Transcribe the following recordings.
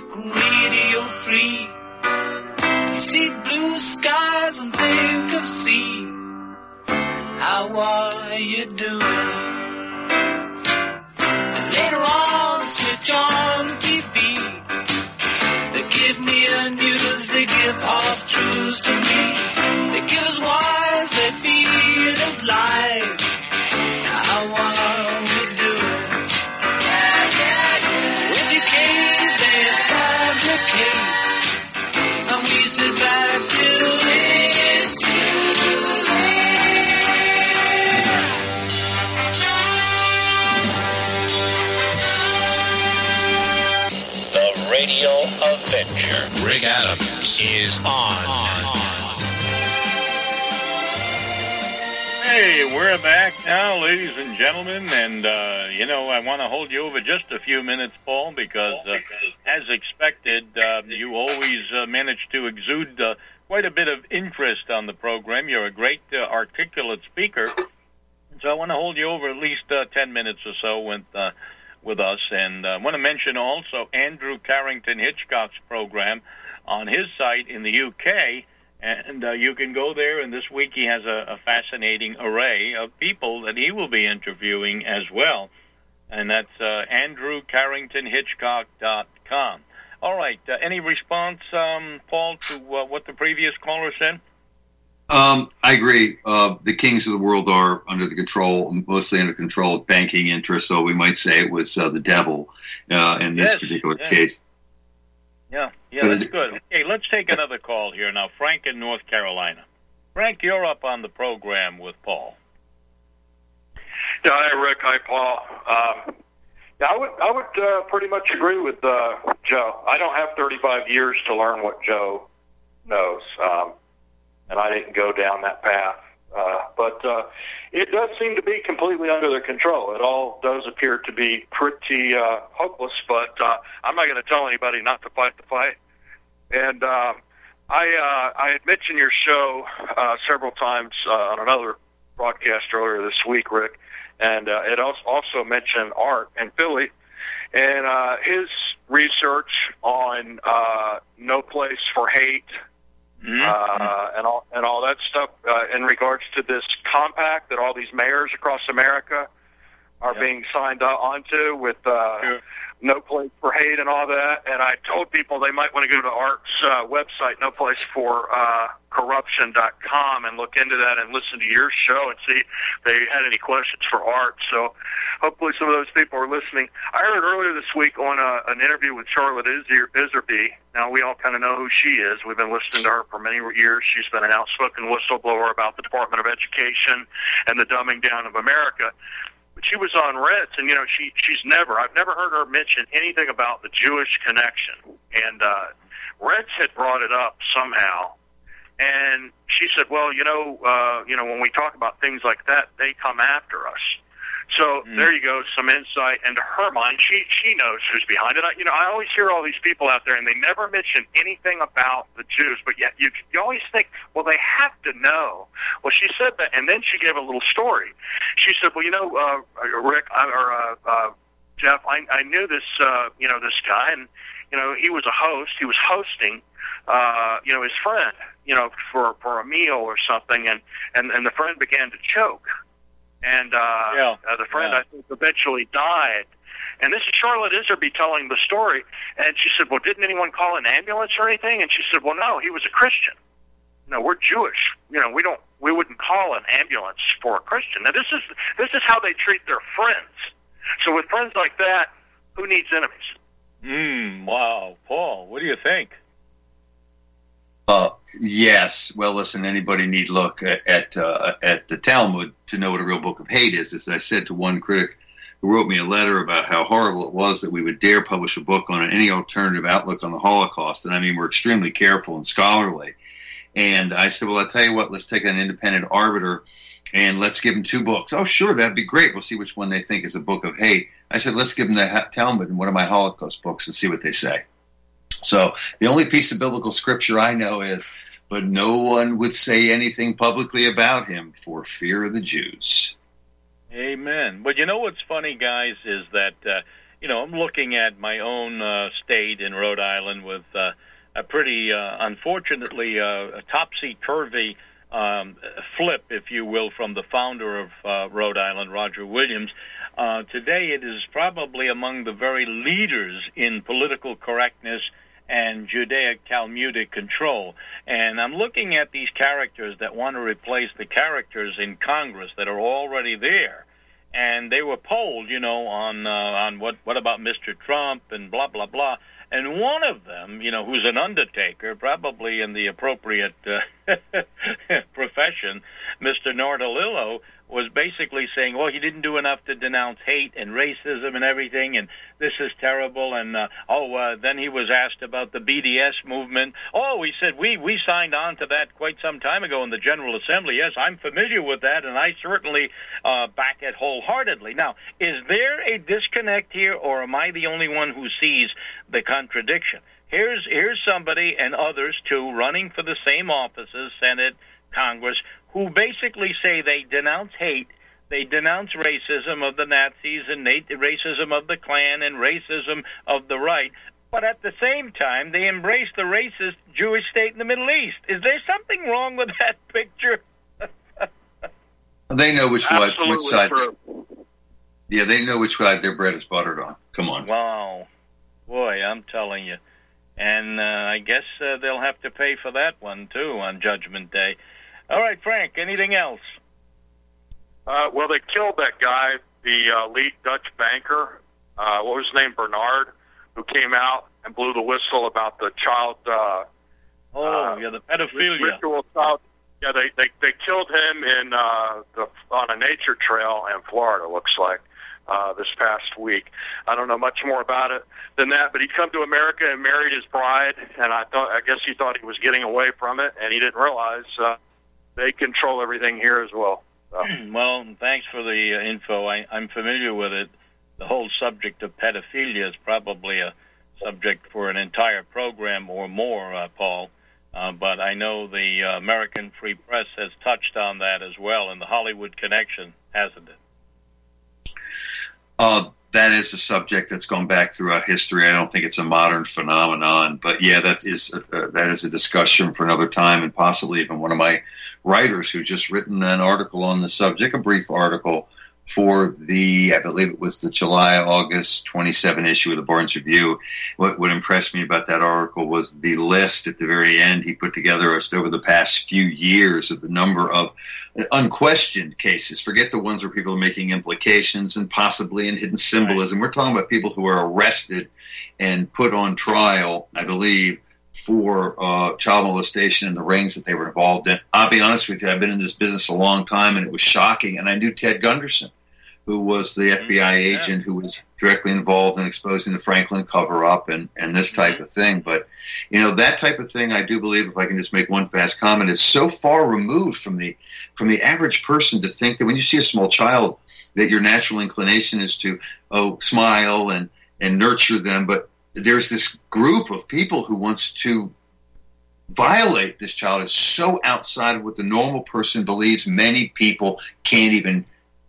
radio free. You see blue skies and think of sea. How are you doing? And later on, switch on TV. They give me the news, they give half truths to me. They give us wise, they feed us lies. How are we doing? Educate, they fabricate. And we sit back till it's too late. The Radio Avenger. Rick Adams is on. Hey, we're back now, ladies and gentlemen, and, I want to hold you over just a few minutes, Paul, because, as expected, you always manage to exude quite a bit of interest on the program. You're a great, articulate speaker, so I want to hold you over at least 10 minutes or so with us, and I want to mention also Andrew Carrington Hitchcock's program on his site in the UK. And you can go there, and this week he has a fascinating array of people that he will be interviewing as well. And that's AndrewCarringtonHitchcock.com. All right. Any response, Paul, to what the previous caller said? I agree. The kings of the world are mostly under control of banking interests, so we might say it was the devil in this particular case. Yeah, that's good. Okay, let's take another call here now. Frank in North Carolina. Frank, you're up on the program with Paul. Yeah, hi, Rick. Hi, Paul. I would pretty much agree with Joe. I don't have 35 years to learn what Joe knows, and I didn't go down that path. But it does seem to be completely under their control. It all does appear to be pretty hopeless, but I'm not going to tell anybody not to fight the fight. And I had mentioned your show several times on another broadcast earlier this week, Rick, and it also mentioned Art in Philly, and his research on No Place for Hate, and all that stuff in regards to this compact that all these mayors across America are being signed onto with No Place for Hate and all that. And I told people they might want to go to Art's website, noplaceforcorruption.com, and look into that and listen to your show and see if they had any questions for Art. So hopefully some of those people are listening. I heard earlier this week on an interview with Charlotte Iserby. Now, we all kind of know who she is. We've been listening to her for many years. She's been an outspoken whistleblower about the Department of Education and the dumbing down of America. But she was on Reds, and, I've never heard her mention anything about the Jewish connection. And Reds had brought it up somehow. And she said, well, when we talk about things like that, they come after us. So there you go, some insight into her mind. She knows who's behind it. I always hear all these people out there, and they never mention anything about the Jews, but yet you always think, well, they have to know. Well, she said that, and then she gave a little story. She said, well, Rick, Jeff, I knew this, this guy, and, he was a host. He was hosting, his friend, for a meal or something, and the friend began to choke. And the friend, I think, eventually died. And this is Charlotte Iserby telling the story. And she said, well, didn't anyone call an ambulance or anything? And she said, well, no, he was a Christian. We're Jewish. We wouldn't call an ambulance for a Christian. Now, this is how they treat their friends. So with friends like that, who needs enemies? Wow. Paul, what do you think? Yes. Well, listen, anybody need look at the Talmud to know what a real book of hate is. As I said to one critic who wrote me a letter about how horrible it was that we would dare publish a book on any alternative outlook on the Holocaust. And I mean, we're extremely careful and scholarly. And I said, well, I'll tell you what, let's take an independent arbiter and let's give them 2 books. Oh, sure, that'd be great. We'll see which one they think is a book of hate. I said, let's give them the Talmud and one of my Holocaust books and see what they say. So the only piece of biblical scripture I know is, but no one would say anything publicly about him for fear of the Jews. Amen. But you know what's funny, guys, is that I'm looking at my own state in Rhode Island with a pretty, unfortunately, a topsy-turvy flip, if you will, from the founder of Rhode Island, Roger Williams. Today it is probably among the very leaders in political correctness and Judaic-Talmudic control. And I'm looking at these characters that want to replace the characters in Congress that are already there. And they were polled, on what about Mr. Trump and blah, blah, blah. And one of them, who's an undertaker, probably in the appropriate profession, Mr. Nardolillo, was basically saying, well, he didn't do enough to denounce hate and racism and everything, and this is terrible. And, then he was asked about the BDS movement. Oh, he said, we signed on to that quite some time ago in the General Assembly. Yes, I'm familiar with that, and I certainly back it wholeheartedly. Now, is there a disconnect here, or am I the only one who sees the contradiction? Here's somebody and others, too, running for the same offices, Senate, Congress, who basically say they denounce hate, they denounce racism of the Nazis and racism of the Klan and racism of the right, but at the same time they embrace the racist Jewish state in the Middle East. Is there something wrong with that picture? They know which side. True. Yeah, they know which side their bread is buttered on. Come on. Wow. Boy, I'm telling you. And I guess they'll have to pay for that one, too, on Judgment Day. All right, Frank, anything else? Well, they killed that guy, the lead Dutch banker, what was his name, Bernard, who came out and blew the whistle about the child... the pedophilia. Ritual child. Yeah, they killed him on a nature trail in Florida, looks like, this past week. I don't know much more about it than that, but he'd come to America and married his bride, and I guess he thought he was getting away from it, and he didn't realize they control everything here as well. So. Well, thanks for the info. I'm familiar with it. The whole subject of pedophilia is probably a subject for an entire program or more, Paul. But I know the American Free Press has touched on that as well, and the Hollywood Connection, hasn't it? That is a subject that's gone back throughout history. I don't think it's a modern phenomenon, but yeah, that is a discussion for another time, and possibly even one of my writers who just written an article on the subject, a brief article for I believe it was the July-August 27 issue of the Barnes Review. What impressed me about that article was the list at the very end he put together over the past few years of the number of unquestioned cases. Forget the ones where people are making implications and possibly in hidden symbolism. We're talking about people who are arrested and put on trial, I believe, for child molestation and the rings that they were involved in. I'll be honest with you, I've been in this business a long time, and it was shocking. And I knew Ted Gunderson, who was the FBI agent who was directly involved in exposing the Franklin cover-up and this type of thing. But, that type of thing, I do believe, if I can just make one fast comment, is so far removed from the average person to think that when you see a small child, that your natural inclination is to, smile and nurture them. But there's this group of people who wants to violate this child. It's so outside of what the normal person believes. Many people can't even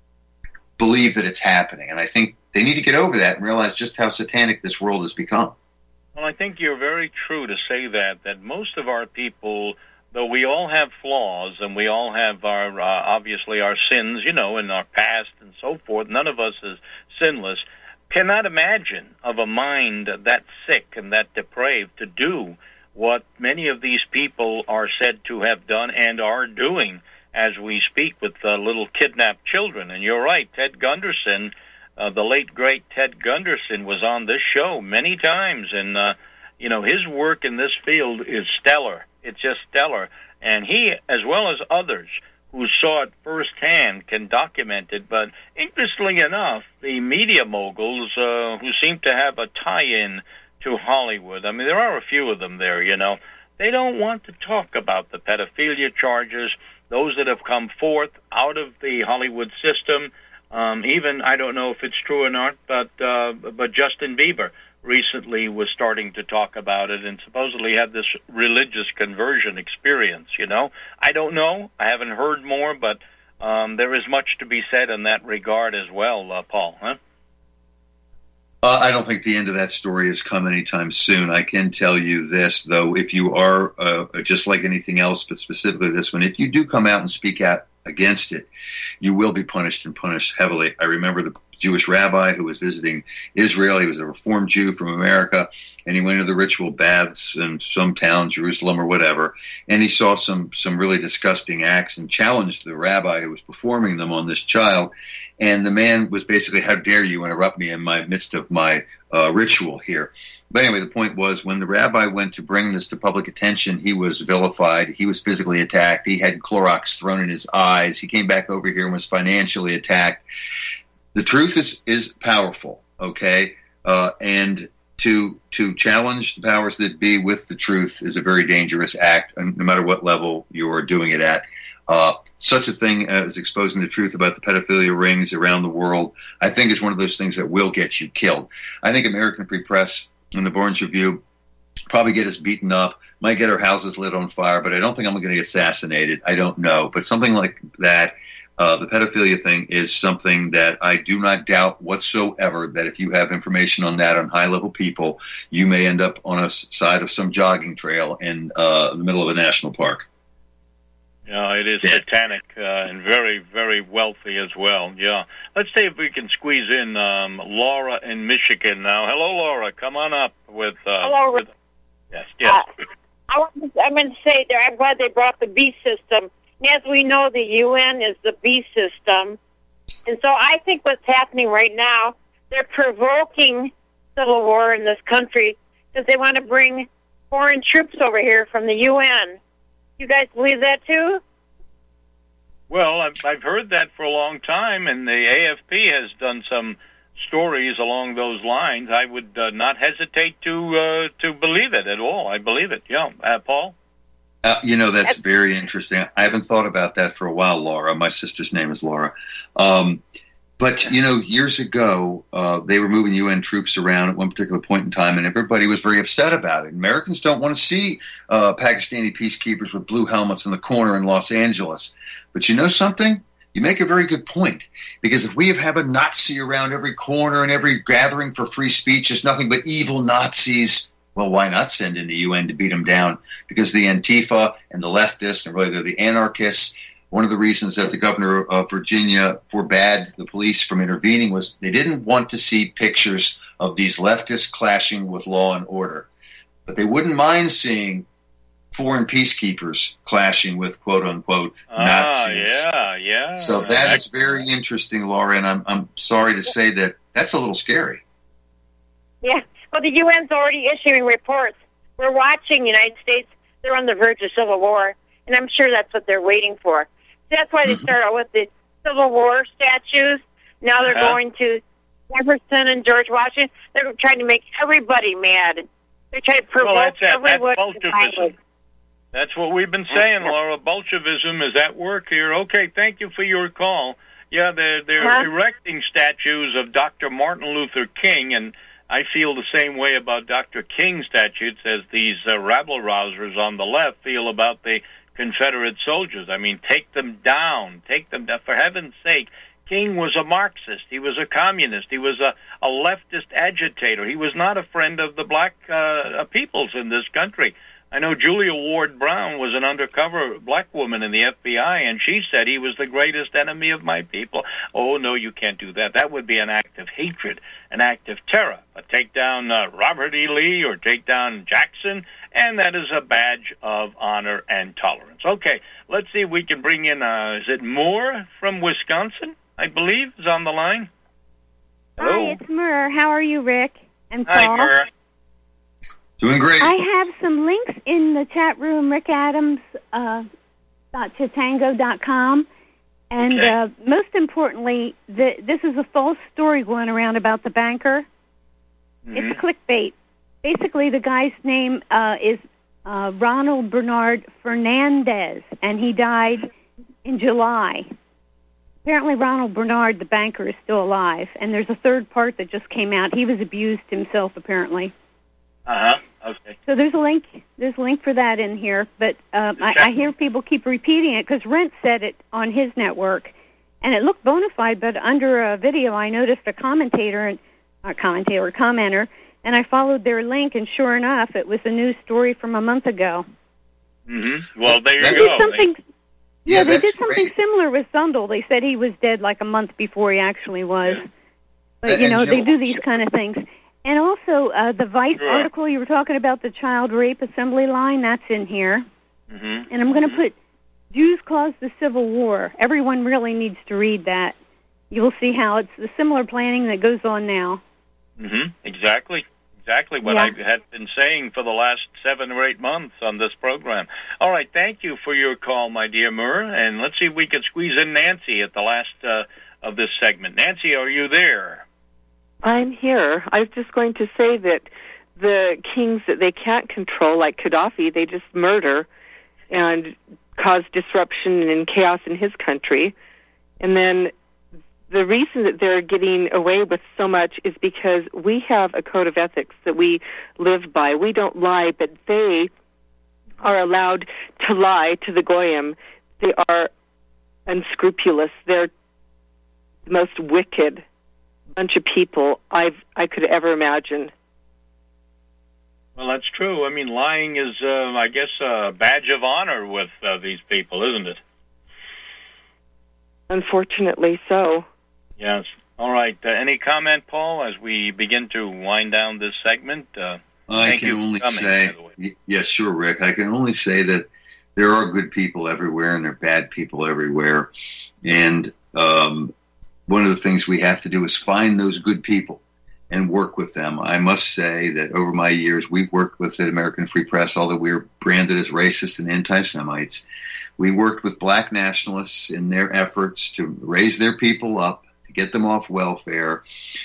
believe that it's happening. And I think they need to get over that and realize just how satanic this world has become. Well, I think you're very true to say that most of our people, though we all have flaws and we all have our, obviously our sins, in our past and so forth, none of us is sinless, cannot imagine of a mind that sick and that depraved to do what many of these people are said to have done and are doing as we speak with little kidnapped children. And you're right, Ted Gunderson, the late, great Ted Gunderson, was on this show many times. And, his work in this field is stellar. It's just stellar. And he, as well as others who saw it firsthand, can document it. But interestingly enough, the media moguls who seem to have a tie-in to Hollywood, I mean, there are a few of them there, they don't want to talk about the pedophilia charges, those that have come forth out of the Hollywood system. Even, I don't know if it's true or not, but Justin Bieber recently was starting to talk about it and supposedly had this religious conversion experience, I don't know. I haven't heard more, but there is much to be said in that regard as well, Paul, huh? I don't think the end of that story has come anytime soon. I can tell you this, though, if you are, just like anything else, but specifically this one, if you do come out and speak out against it, you will be punished and punished heavily. I remember the Jewish rabbi who was visiting Israel. He was a Reformed Jew from America, and he went to the ritual baths in some town, Jerusalem or whatever, and he saw some really disgusting acts and challenged the rabbi who was performing them on this child. And the man was basically, how dare you interrupt me in my midst of my ritual here. But anyway, the point was, when the rabbi went to bring this to public attention, he was vilified. He was physically attacked. He had Clorox thrown in his eyes. He came back over here and was financially attacked. The truth is powerful, okay? And to challenge the powers that be with the truth is a very dangerous act, no matter what level you're doing it at. Such a thing as exposing the truth about the pedophilia rings around the world, I think, is one of those things that will get you killed. I think American Free Press and the Barnes Review probably get us beaten up, might get our houses lit on fire, but I don't think I'm going to get assassinated. I don't know. But something like that, the pedophilia thing is something that I do not doubt whatsoever that if you have information on that on high-level people, you may end up on a side of some jogging trail in the middle of a national park. Yeah, it is satanic and very, very wealthy as well. Yeah. Let's see if we can squeeze in Laura in Michigan now. Hello, Laura. Come on up with... Hello. Yes. I'm going to say there, I'm glad they brought the beast system. And as we know, the UN is the beast system. And so I think what's happening right now, they're provoking civil war in this country because they want to bring foreign troops over here from the UN. You guys believe that too? Well, I've heard that for a long time, and the AFP has done some stories along those lines. I would not hesitate to believe it at all. I believe it. Yeah, Paul? That's very interesting. I haven't thought about that for a while, Laura. My sister's name is Laura. But, years ago, they were moving UN troops around at one particular point in time, and everybody was very upset about it. Americans don't want to see Pakistani peacekeepers with blue helmets in the corner in Los Angeles. But you know something? You make a very good point, because if we have a Nazi around every corner and every gathering for free speech is nothing but evil Nazis, well, why not send in the UN to beat them down? Because the Antifa and the leftists, and really they're the anarchists. One of the reasons that the governor of Virginia forbade the police from intervening was they didn't want to see pictures of these leftists clashing with law and order. But they wouldn't mind seeing foreign peacekeepers clashing with quote-unquote Nazis. Yeah. So that is very interesting, Laura, and I'm sorry to say that that's a little scary. Yeah. Well, the UN's already issuing reports. We're watching the United States. They're on the verge of civil war, and I'm sure that's what they're waiting for. That's why they start out with the Civil War statues. Now they're going to Jefferson and George Washington. They're trying to make everybody mad. They're trying to provoke everyone. That's what we've been saying, Laura. Bolshevism is at work here. Okay, thank you for your call. Yeah, they're erecting statues of Dr. Martin Luther King, and I feel the same way about Dr. King statues as these rabble-rousers on the left feel about the Confederate soldiers. I mean, take them down. Take them down. For heaven's sake, King was a Marxist. He was a communist. He was a leftist agitator. He was not a friend of the black peoples in this country. I know Julia Ward Brown was an undercover black woman in the FBI, and she said he was the greatest enemy of my people. Oh, no, you can't do that. That would be an act of hatred, an act of terror. But take down Robert E. Lee or take down Jackson, and that is a badge of honor and tolerance. Okay, let's see if we can bring in, is it Moore from Wisconsin, I believe, is on the line? Hello? Hi, it's Murr. How are you, Rick and Paul? Hi, Murr. Doing great. I have some links in the chat room, rickadams.chatango.com. And most importantly, this is a false story going around about the banker. Mm-hmm. It's clickbait. Basically, the guy's name is Ronald Bernard Fernandez, and he died in July. Apparently, Ronald Bernard, the banker, is still alive, and there's a third part that just came out. He was abused himself, apparently. Okay. So there's a link. There's a link for that in here, but I hear people keep repeating it because Rent said it on his network, and it looked bona fide. But under a video, I noticed a commentator, and commenter, and I followed their link, and sure enough, it was a news story from a month ago. Mm-hmm. Well, there you They go. they did something similar with Zundel. They said he was dead like a month before he actually was. Yeah. But, they do these kind of things. And also, the Vice article you were talking about, the child rape assembly line, that's in here. Mm-hmm. And I'm going to put Jews Caused the Civil War. Everyone really needs to read that. You'll see how it's the similar planning that goes on now. Mm-hmm. Exactly what I had been saying for the last 7 or 8 months on this program. All right, thank you for your call, my dear Murr, and let's see if we can squeeze in Nancy at the last of this segment. Nancy, are you there? I'm here. I was just going to say that the kings that they can't control, like Gaddafi, they just murder and cause disruption and chaos in his country. And then the reason that they're getting away with so much is because we have a code of ethics that we live by. We don't lie, but they are allowed to lie to the Goyim. They are unscrupulous. They're the most wicked bunch of people I could ever imagine. Well, that's true. I mean, lying is, I guess, a badge of honor with these people, isn't it? Unfortunately so. Yes. All right. Any comment, Paul, as we begin to wind down this segment? I can only say, yes, sure, Rick. I can only say that there are good people everywhere and there are bad people everywhere. And one of the things we have to do is find those good people and work with them. I must say that over my years, we've worked with the American Free Press, although we were branded as racist and anti-Semites. We worked with black nationalists in their efforts to raise their people up, to get them off welfare,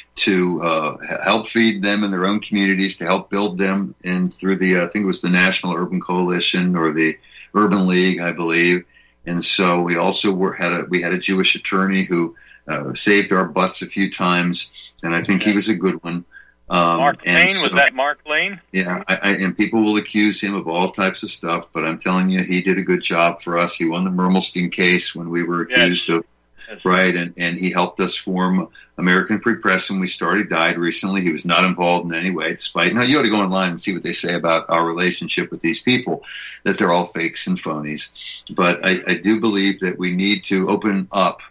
to help feed them in their own communities, to help build them in through the, I think it was the National Urban Coalition or the Urban League, I believe. And so we also had a Jewish attorney who saved our butts a few times, and I think he was a good one. Mark Lane, was that Mark Lane? Yeah, and people will accuse him of all types of stuff, but I'm telling you, he did a good job for us. He won the Mermelstein case when we were accused of, right, and he helped us form American Free Press, and we started Died recently. He was not involved in any way, despite, now you ought to go online and see what they say about our relationship with these people, that they're all fakes and phonies. But I do believe that we need to open up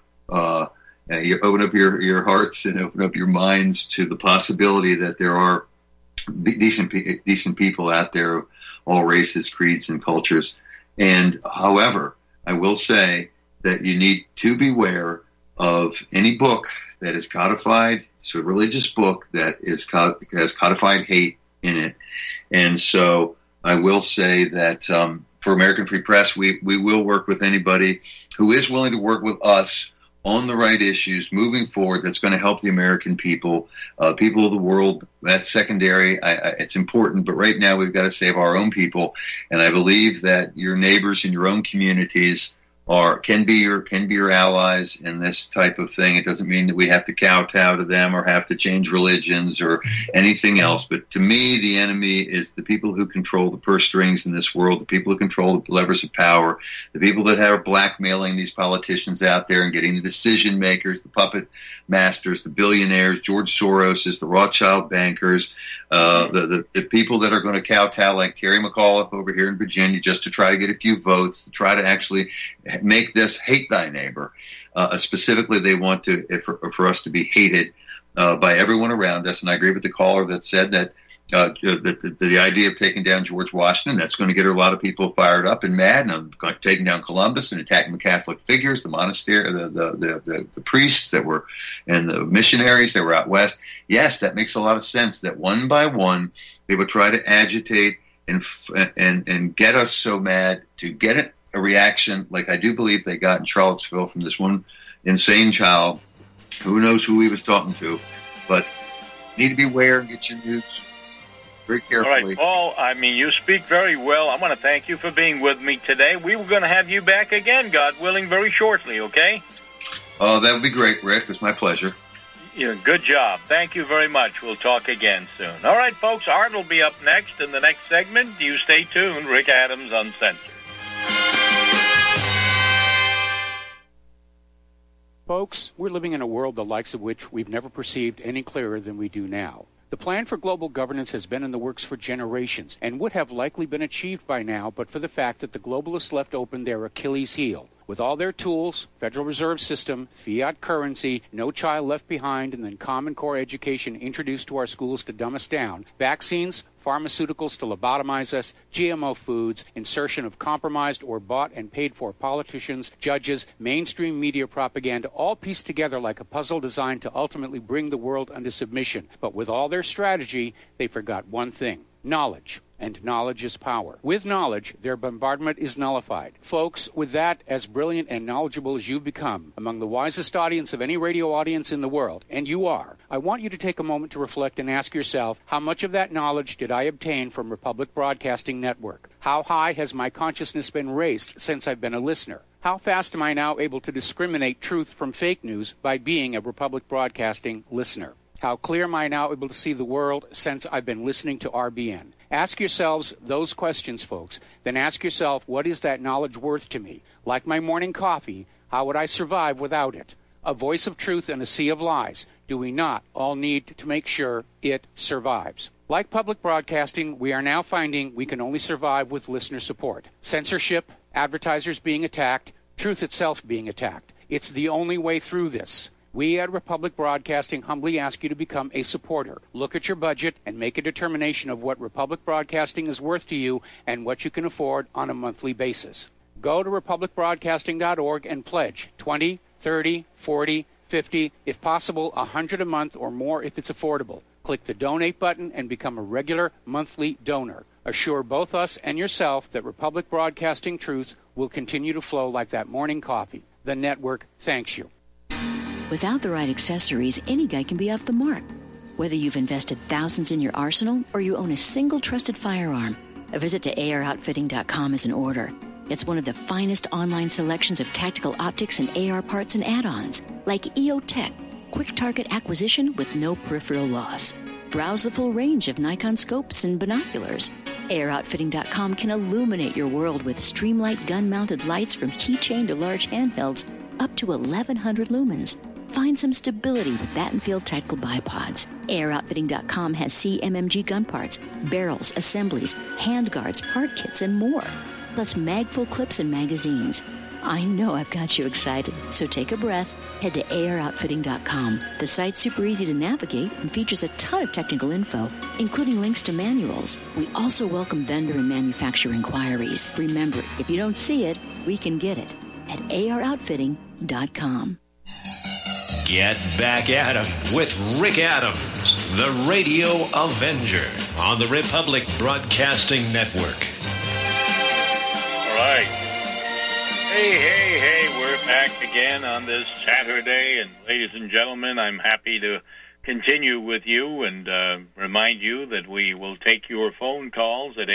you open up your hearts and open up your minds to the possibility that there are decent people out there of all races, creeds, and cultures. And however, I will say that you need to beware of any book that is codified. It's a religious book that has codified hate in it. And so I will say that for American Free Press, we will work with anybody who is willing to work with us on the right issues moving forward that's going to help the American people, people of the world. That's secondary. It's important, but right now we've got to save our own people. And I believe that your neighbors in your own communities can be your allies in this type of thing. It doesn't mean that we have to kowtow to them or have to change religions or anything else. But to me, the enemy is the people who control the purse strings in this world, the people who control the levers of power, the people that are blackmailing these politicians out there and getting the decision makers, the puppet masters, the billionaires, George Soros, the Rothschild bankers, the people that are going to kowtow like Terry McAuliffe over here in Virginia just to try to get a few votes, to try to actually make this hate thy neighbor. Specifically, they want for us to be hated by everyone around us. And I agree with the caller that said that the idea of taking down George Washington, that's going to get a lot of people fired up and mad, and taking down Columbus and attacking the Catholic figures, the monastery, the priests that were, and the missionaries that were out west. Yes, that makes a lot of sense that one by one they would try to agitate and get us so mad to get a reaction like I do believe they got in Charlottesville from this one insane child. Who knows who he was talking to, but you need to be aware and get your news very carefully. All right, Paul, I mean, you speak very well. I want to thank you for being with me today. We were going to have you back again, God willing, very shortly, okay? Oh, that would be great, Rick. It's my pleasure. Yeah, good job. Thank you very much. We'll talk again soon. All right, folks, Art will be up next in the next segment. You stay tuned. Rick Adams Uncensored. Folks, we're living in a world the likes of which we've never perceived any clearer than we do now. The plan for global governance has been in the works for generations and would have likely been achieved by now but for the fact that the globalists left open their Achilles heel. With all their tools, Federal Reserve System, fiat currency, no child left behind, and then Common Core education introduced to our schools to dumb us down, vaccines, pharmaceuticals to lobotomize us, GMO foods, insertion of compromised or bought and paid for politicians, judges, mainstream media propaganda, all pieced together like a puzzle designed to ultimately bring the world under submission. But with all their strategy, they forgot one thing: knowledge. And knowledge is power. With knowledge, their bombardment is nullified. Folks, with that, as brilliant and knowledgeable as you've become, among the wisest audience of any radio audience in the world, and you are, I want you to take a moment to reflect and ask yourself, how much of that knowledge did I obtain from Republic Broadcasting Network? How high has my consciousness been raised since I've been a listener? How fast am I now able to discriminate truth from fake news by being a Republic Broadcasting listener? How clear am I now able to see the world since I've been listening to RBN? Ask yourselves those questions, folks. Then ask yourself, what is that knowledge worth to me? Like my morning coffee, how would I survive without it? A voice of truth in a sea of lies. Do we not all need to make sure it survives? Like public broadcasting, we are now finding we can only survive with listener support. Censorship, advertisers being attacked, truth itself being attacked. It's the only way through this. We at Republic Broadcasting humbly ask you to become a supporter. Look at your budget and make a determination of what Republic Broadcasting is worth to you and what you can afford on a monthly basis. Go to republicbroadcasting.org and pledge $20, $30, $40, $50, if possible, $100 a month or more if it's affordable. Click the donate button and become a regular monthly donor. Assure both us and yourself that Republic Broadcasting truth will continue to flow like that morning coffee. The network thanks you. Without the right accessories, any guy can be off the mark. Whether you've invested thousands in your arsenal or you own a single trusted firearm, a visit to AROutfitting.com is in order. It's one of the finest online selections of tactical optics and AR parts and add-ons, like EOTech, quick target acquisition with no peripheral loss. Browse the full range of Nikon scopes and binoculars. AROutfitting.com can illuminate your world with Streamlight gun-mounted lights from keychain to large handhelds up to 1,100 lumens. Find some stability with Battenfield Tactical Bipods. AROutfitting.com has CMMG gun parts, barrels, assemblies, handguards, part kits, and more. Plus mag-full clips and magazines. I know I've got you excited, so take a breath. Head to AROutfitting.com. The site's super easy to navigate and features a ton of technical info, including links to manuals. We also welcome vendor and manufacturer inquiries. Remember, if you don't see it, we can get it at AROutfitting.com. Get back at 'em with Rick Adams, the Radio Avenger, on the Republic Broadcasting Network. All right. Hey, we're back again on this Saturday, and ladies and gentlemen, I'm happy to continue with you and remind you that we will take your phone calls at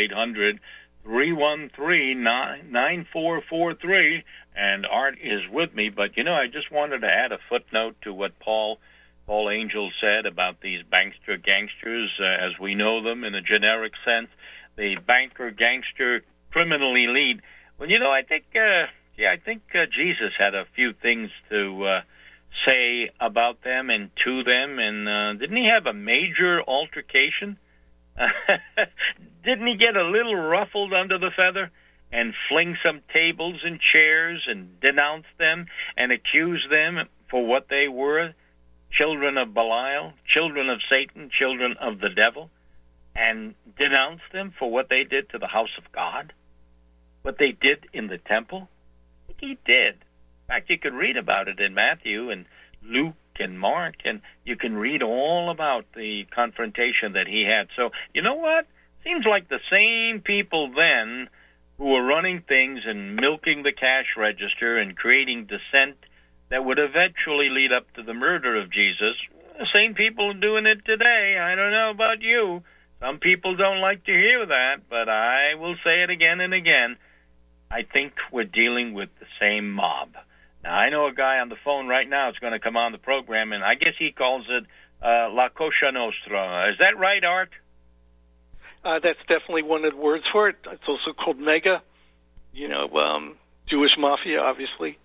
800-313-9443, and Art is with me. But, I just wanted to add a footnote to what Paul Angel said about these bankster gangsters, as we know them in a generic sense, the banker-gangster criminal elite. Well, I think Jesus had a few things to say about them and to them, and didn't he have a major altercation? Didn't he get a little ruffled under the feather and fling some tables and chairs and denounce them and accuse them for what they were, children of Belial, children of Satan, children of the devil, and denounce them for what they did to the house of God, what they did in the temple? I think he did. In fact, you could read about it in Matthew and Luke and Mark, and you can read all about the confrontation that he had. So, you know what? Seems like the same people then who were running things and milking the cash register and creating dissent that would eventually lead up to the murder of Jesus, the same people are doing it today. I don't know about you. Some people don't like to hear that, but I will say it again and again. I think we're dealing with the same mob. Now, I know a guy on the phone right now is going to come on the program, and I guess he calls it La Cosa Nostra. Is that right, Art? That's definitely one of the words for it. It's also called Mega, Jewish Mafia, obviously.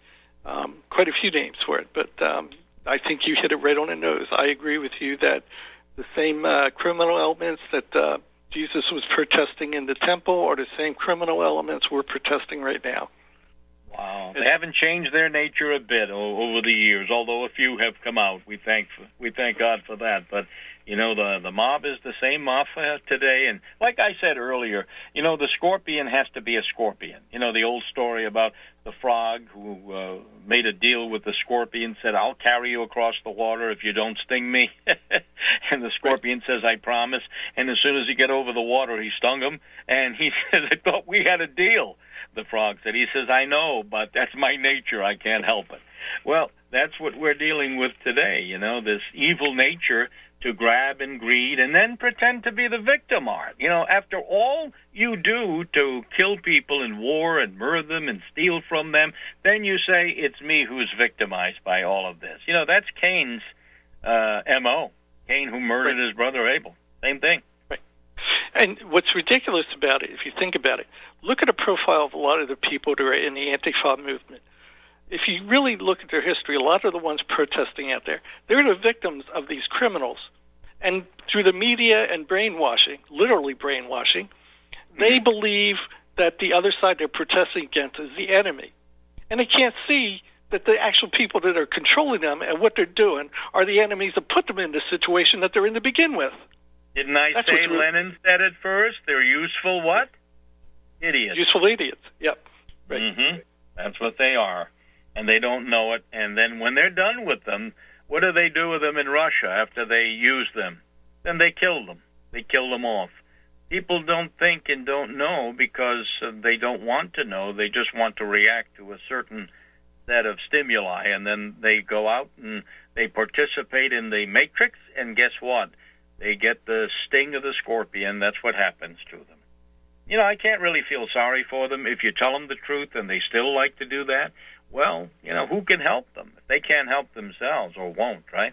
quite a few names for it, but I think you hit it right on the nose. I agree with you that the same criminal elements that Jesus was protesting in the temple are the same criminal elements we're protesting right now. Wow. They haven't changed their nature a bit over the years, although a few have come out. We thank God for that. But, you know, the mob is the same mob today. And like I said earlier, you know, the scorpion has to be a scorpion. You know, the old story about the frog who made a deal with the scorpion, said, I'll carry you across the water if you don't sting me. And the scorpion says, I promise. And as soon as he got over the water, he stung him. And he says, I thought we had a deal. The frog said, he says, I know, but that's my nature. I can't help it. Well, that's what we're dealing with today, you know, this evil nature to grab and greed and then pretend to be the victim, Art. You know, after all you do to kill people in war and murder them and steal from them, then you say it's me who's victimized by all of this. You know, that's Cain's M.O. Cain who murdered his brother Abel. Same thing. And what's ridiculous about it, if you think about it, look at the profile of a lot of the people that are in the Antifa movement. If you really look at their history, a lot of the ones protesting out there, they're the victims of these criminals. And through the media and brainwashing, literally brainwashing, they believe that the other side they're protesting against is the enemy. And they can't see that the actual people that are controlling them and what they're doing are the enemies that put them in the situation that they're in to begin with. Didn't I say Lenin said it first? They're useful what? Idiots. Useful idiots, yep. Right. Mm-hmm. That's what they are. And they don't know it. And then when they're done with them, what do they do with them in Russia after they use them? Then they kill them. They kill them off. People don't think and don't know because they don't want to know. They just want to react to a certain set of stimuli. And then they go out and they participate in the matrix. And guess what? They get the sting of the scorpion. That's what happens to them. You know, I can't really feel sorry for them. If you tell them the truth and they still like to do that, well, you know, who can help them? If they can't help themselves or won't, right?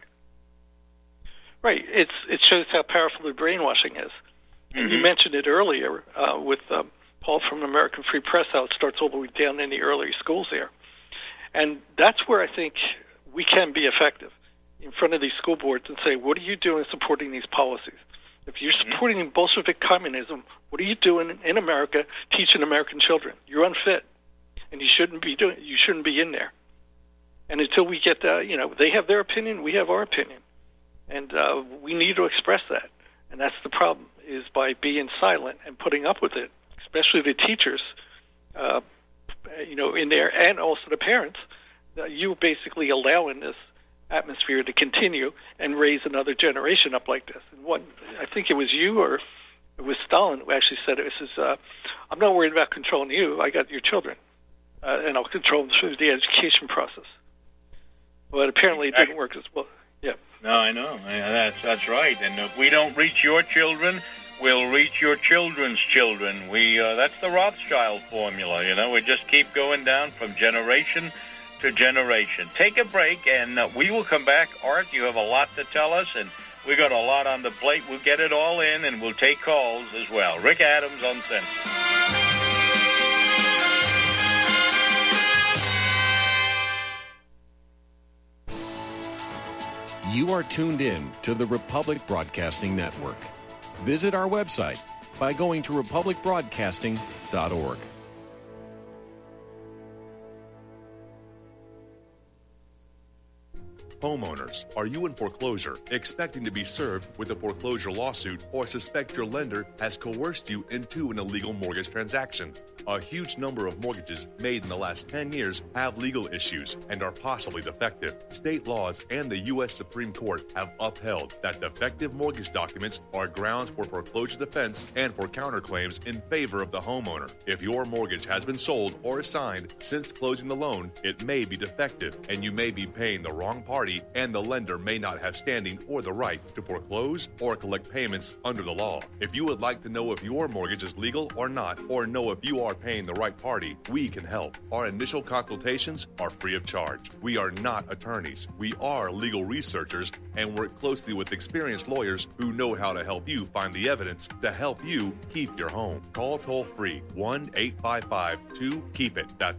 Right. It shows how powerful the brainwashing is. And you mentioned it earlier with Paul from American Free Press, how it starts all the way down in the early schools there. And that's where I think we can be effective in front of these school boards and say, what are you doing supporting these policies? If you're supporting Bolshevik communism, what are you doing in America teaching American children? You're unfit, and you shouldn't be in there. And until we get you know, they have their opinion, we have our opinion, and we need to express that. And that's the problem, is by being silent and putting up with it, especially the teachers, you know, in there, and also the parents. You basically allowing this atmosphere to continue and raise another generation up like this. And what, I think it was you or it was Stalin who actually said it. It says, I'm not worried about controlling you. I got your children, and I'll control them through the education process. But apparently it didn't work as well. Yeah. No, I know. That's right. And if we don't reach your children, we'll reach your children's children. That's the Rothschild formula, you know. We just keep going down from generation to generation. Take a break, and we will come back. Art, you have a lot to tell us, and we got a lot on the plate. We'll get it all in, and we'll take calls as well. Rick Adams, Uncensored. You are tuned in to the Republic Broadcasting Network. Visit our website by going to republicbroadcasting.org. Homeowners, are you in foreclosure, expecting to be served with a foreclosure lawsuit, or suspect your lender has coerced you into an illegal mortgage transaction? A huge number of mortgages made in the last 10 years have legal issues and are possibly defective. State laws and the U.S. Supreme Court have upheld that defective mortgage documents are grounds for foreclosure defense and for counterclaims in favor of the homeowner. If your mortgage has been sold or assigned since closing the loan, it may be defective, and you may be paying the wrong party, and the lender may not have standing or the right to foreclose or collect payments under the law. If you would like to know if your mortgage is legal or not, or know if you are paying the right party, we can help. Our initial consultations are free of charge. We are not attorneys. We are legal researchers and work closely with experienced lawyers who know how to help you find the evidence to help you keep your home. Call toll-free 1-855-2-KEEP-IT. That's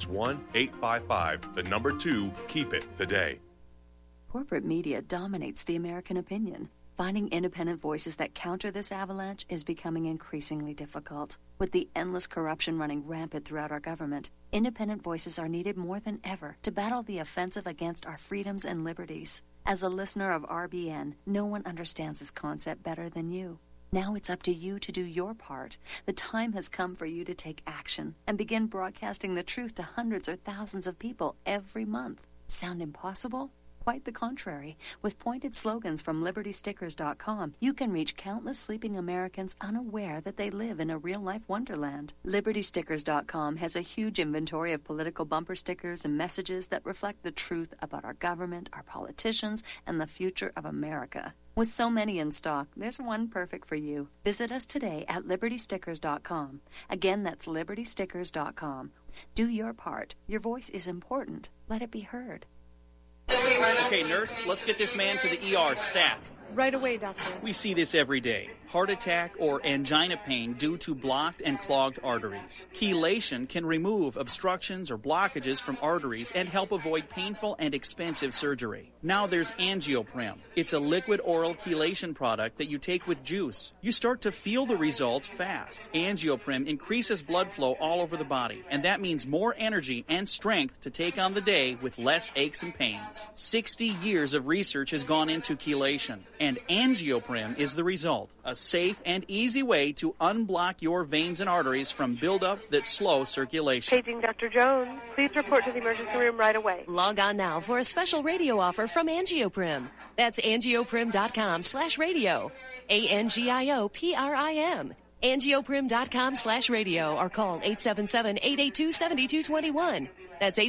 1-855-2-KEEP-IT today. Corporate media dominates the American opinion. Finding independent voices that counter this avalanche is becoming increasingly difficult. With the endless corruption running rampant throughout our government, independent voices are needed more than ever to battle the offensive against our freedoms and liberties. As a listener of RBN, no one understands this concept better than you. Now it's up to you to do your part. The time has come for you to take action and begin broadcasting the truth to hundreds or thousands of people every month. Sound impossible? Quite the contrary. With pointed slogans from LibertyStickers.com, you can reach countless sleeping Americans unaware that they live in a real-life wonderland. LibertyStickers.com has a huge inventory of political bumper stickers and messages that reflect the truth about our government, our politicians, and the future of America. With so many in stock, there's one perfect for you. Visit us today at LibertyStickers.com. Again, that's LibertyStickers.com. Do your part. Your voice is important. Let it be heard. Okay, nurse, let's get this man to the ER stat. Right away, doctor. We see this every day. Heart attack or angina pain due to blocked and clogged arteries. Chelation can remove obstructions or blockages from arteries and help avoid painful and expensive surgery. Now there's Angioprim. It's a liquid oral chelation product that you take with juice. You start to feel the results fast. Angioprim increases blood flow all over the body, and that means more energy and strength to take on the day with less aches and pains. 60 years of research has gone into chelation, and Angioprim is the result. A safe and easy way to unblock your veins and arteries from buildup that slow circulation. Paging Dr. Jones. Please report to the emergency room right away. Log on now for a special radio offer from Angioprim. That's angioprim.com/radio. ANGIOPRIM. Angioprim.com/radio or call 877-882-7221. That's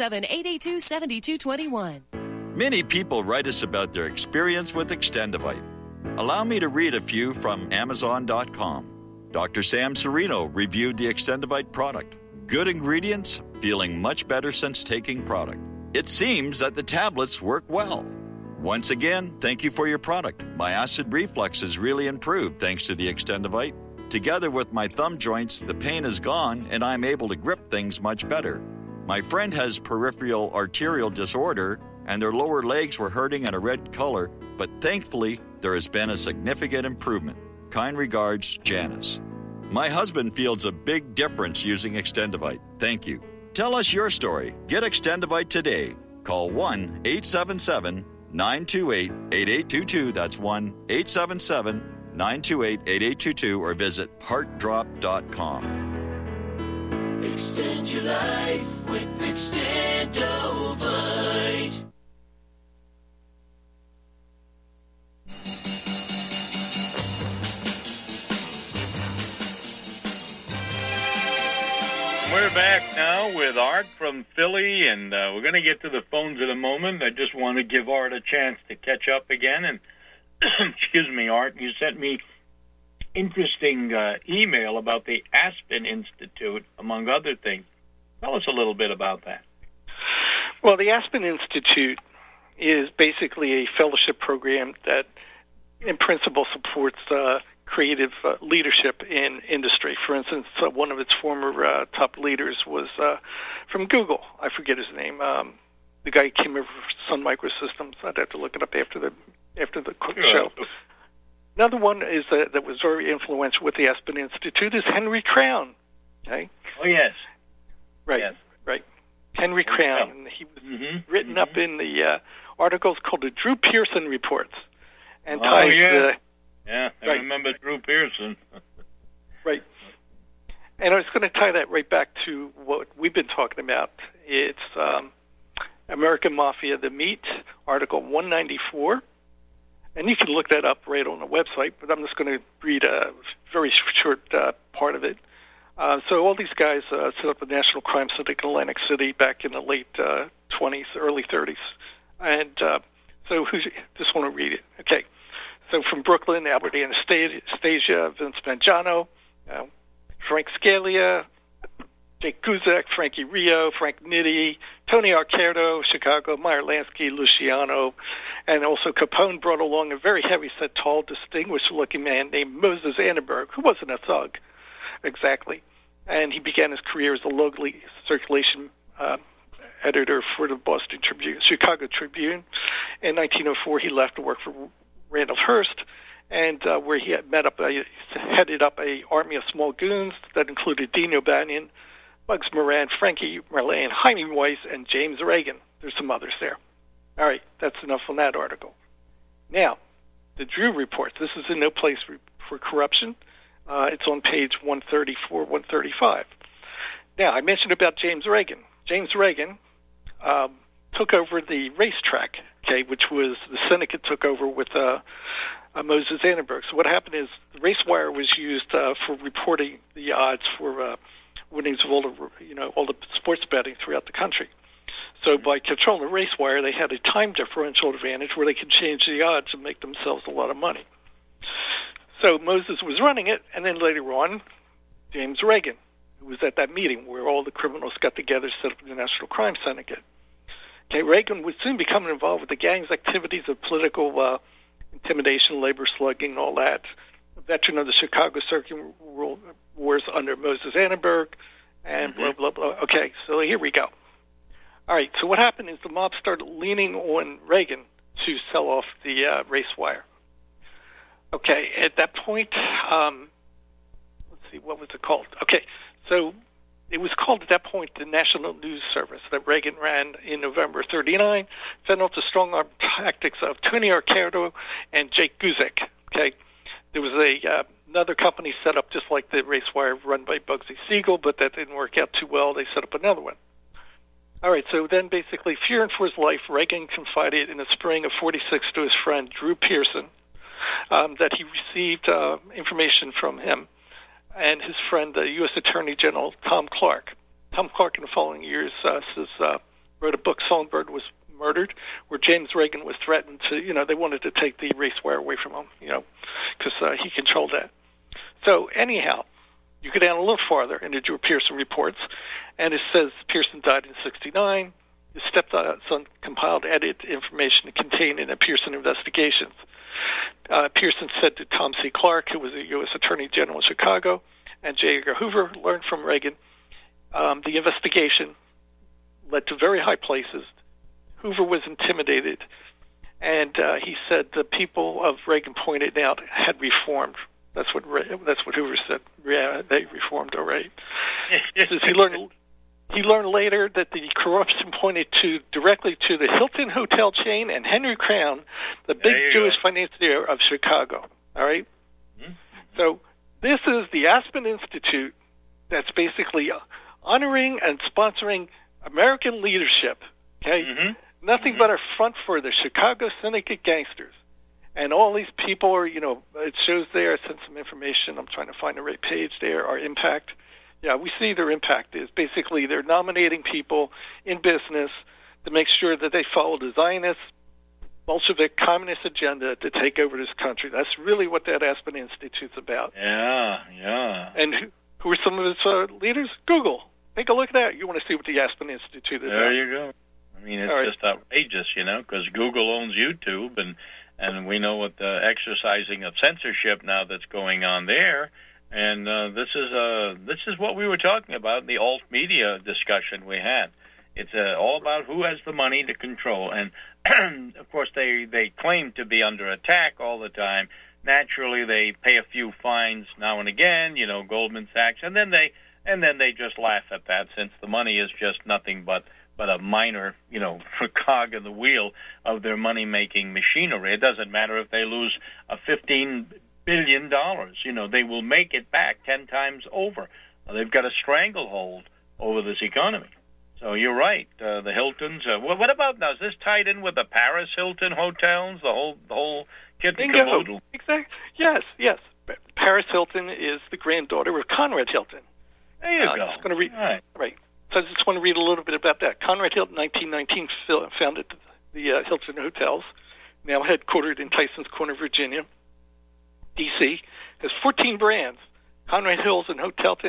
877-882-7221. Many people write us about their experience with Extendivite. Allow me to read a few from Amazon.com. Dr. Sam Serino reviewed the Extendivite product. Good ingredients, feeling much better since taking product. It seems that the tablets work well. Once again, thank you for your product. My acid reflux has really improved thanks to the Extendivite. Together with my thumb joints, the pain is gone and I'm able to grip things much better. My friend has peripheral arterial disorder and their lower legs were hurting in a red color, but thankfully, there has been a significant improvement. Kind regards, Janice. My husband feels a big difference using Extendivite. Thank you. Tell us your story. Get Extendivite today. Call 1-877-928-8822. That's 1-877-928-8822 or visit heartdrop.com. Extend your life with Extendovite. We're back now with Art from Philly, and we're going to get to the phones in a moment. I just want to give Art a chance to catch up again. And excuse me, Art, you sent me interesting email about the Aspen Institute, among other things. Tell us a little bit about that. Well, the Aspen Institute is basically a fellowship program that, in principle, supports creative leadership in industry. For instance, one of its former top leaders was from Google. I forget his name. The guy who came over from Sun Microsystems. I'd have to look it up after the show. Another one is that was very influential with the Aspen Institute is Henry Crown. Okay. Oh yes. Right. Yes. Right. Henry Crown. And he was written up in the articles called the Drew Pearson Reports, and ties yeah, I remember Drew Pearson. Right. And I was going to tie that right back to what we've been talking about. It's American Mafia, The Meat, Article 194. And you can look that up right on the website, but I'm just going to read a very short part of it. So all these guys set up a national crime syndicate in Atlantic City back in the late 20s, early 30s. And so just want to read it. Okay. So from Brooklyn, Albert Anastasia, Vince Mangiano, Frank Scalia, Jake Guzek, Frankie Rio, Frank Nitti, Tony Arcaro, Chicago, Meyer Lansky, Luciano, and also Capone brought along a very heavy-set, tall, distinguished-looking man named Moses Annenberg, who wasn't a thug, exactly. And he began his career as a local circulation editor for the Chicago Tribune. In 1904, he left to work for Randall Hearst, and where he had headed up a army of small goons that included Dean O'Banion, Bugs Moran, Frankie Merlane, Jaime Weiss, and James Reagan. There's some others there. All right, that's enough on that article. Now, the Drew Report. This is in No Place for Corruption. It's on page 134, 135. Now, I mentioned about James Reagan. James Reagan took over the racetrack, okay, which was the syndicate took over with Moses Annenberg. So what happened is the race wire was used for reporting the odds for winnings of all the sports betting throughout the country. So by controlling the race wire, they had a time differential advantage where they could change the odds and make themselves a lot of money. So Moses was running it, and then later on, James Reagan, who was at that meeting where all the criminals got together to set up the National Crime Syndicate. Okay, Reagan would soon become involved with the gang's activities of political intimidation, labor slugging, all that. A veteran of the Chicago Circuit Wars under Moses Annenberg, and blah, blah, blah. Okay, so here we go. All right, so what happened is the mob started leaning on Reagan to sell off the race wire. Okay, at that point, let's see, what was it called? Okay, so it was called at that point the National News Service that Reagan ran in November 1939, fed off the strong-arm tactics of Tony Arcaro and Jake Guzek. Okay, there was another company set up just like the race wire run by Bugsy Siegel, but that didn't work out too well. They set up another one. All right, so then basically fearing for his life, Reagan confided in the spring of 1946 to his friend Drew Pearson that he received information from him and his friend, the U.S. Attorney General Tom Clark. Tom Clark in the following years wrote a book, Songbird Was Murdered, where James Reagan was threatened to, they wanted to take the race wire away from him, because he controlled that. So anyhow, you go down a little farther in the Drew Pearson reports, and it says Pearson died in 1969. His stepson compiled edited information contained in the Pearson investigations. Pearson said to Tom C. Clark, who was the U.S. Attorney General in Chicago, and J. Edgar Hoover learned from Reagan, the investigation led to very high places. Hoover was intimidated, and he said the people of Reagan pointed out had reformed. That's what Hoover said. Yeah, they reformed already. He says he learned later that the corruption pointed directly to the Hilton hotel chain and Henry Crown, the big Jewish financier of Chicago. All right? Mm-hmm. So this is the Aspen Institute that's basically honoring and sponsoring American leadership. Okay? Mm-hmm. Nothing but a front for the Chicago syndicate gangsters. And all these people are, it shows there, I sent some information, I'm trying to find the right page there, our impact. Yeah, we see their impact is basically they're nominating people in business to make sure that they follow the Zionist, Bolshevik, communist agenda to take over this country. That's really what that Aspen Institute's about. Yeah. And who are some of its leaders? Google. Take a look at that. You want to see what the Aspen Institute is about. There you go. I mean, it's just outrageous, because Google owns YouTube, and we know what the exercising of censorship now that's going on there. And this is what we were talking about in the alt media discussion we had. It's all about who has the money to control. And of course, they claim to be under attack all the time. Naturally, they pay a few fines now and again, Goldman Sachs, and then they just laugh at that, since the money is just nothing but a minor, cog in the wheel of their money-making machinery. It doesn't matter if they lose $15 billion. They will make it back 10 times over. They've got a stranglehold over this economy. So you're right. The Hiltons. What about now? Is this tied in with the Paris Hilton hotels? The whole kit and caboodle. Exactly. Yes. Paris Hilton is the granddaughter of Conrad Hilton. There you go. I'm just going to read. Right. So I just want to read a little bit about that. Conrad Hilton, 1919, founded the Hilton Hotels, now headquartered in Tysons Corner, Virginia. D.C. has 14 brands. Conrad Hilton, Hotelton,